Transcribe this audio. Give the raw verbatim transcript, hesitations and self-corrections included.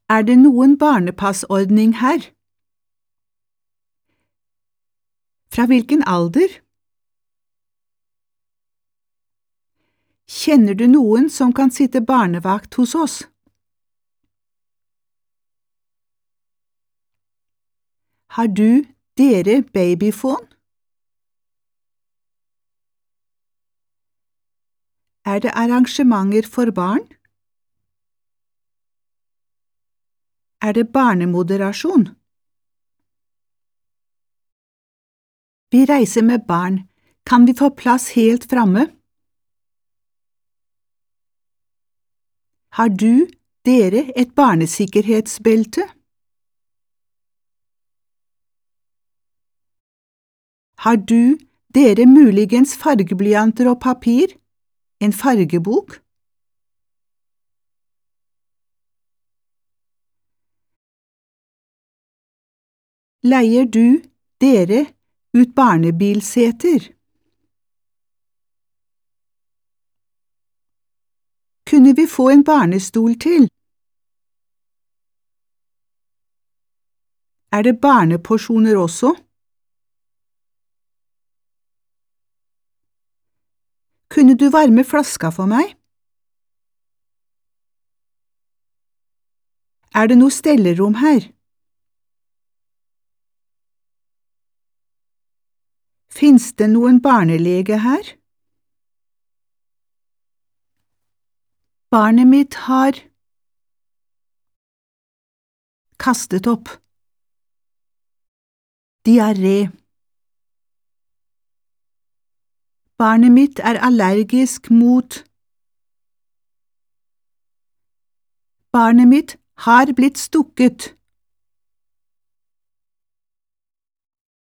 Er det noen barnepassordning her? Fra hvilken alder? Kjenner du noen som kan sitte barnevakt hos oss? Har du, dere, babyphone? Er det arrangementer for barn? Er det barnemoderasjon? Vi reiser med barn. Kan vi få plass helt framme? Har du, dere, et barnesikkerhetsbelte? Har du, dere, muligens fargeblyanter og papir? En fargebok? Leier du, dere, ut barnebilseter? Kunne vi få en barnestol til? Er det barneporsjoner også? Kunne du varme flaska for meg? Er det noe stellerom her? Finns det noen barnelege her? Barnet mitt har kastet opp. Diaré. Barnet mitt er allergisk mot. Barnet mitt har blitt stukket.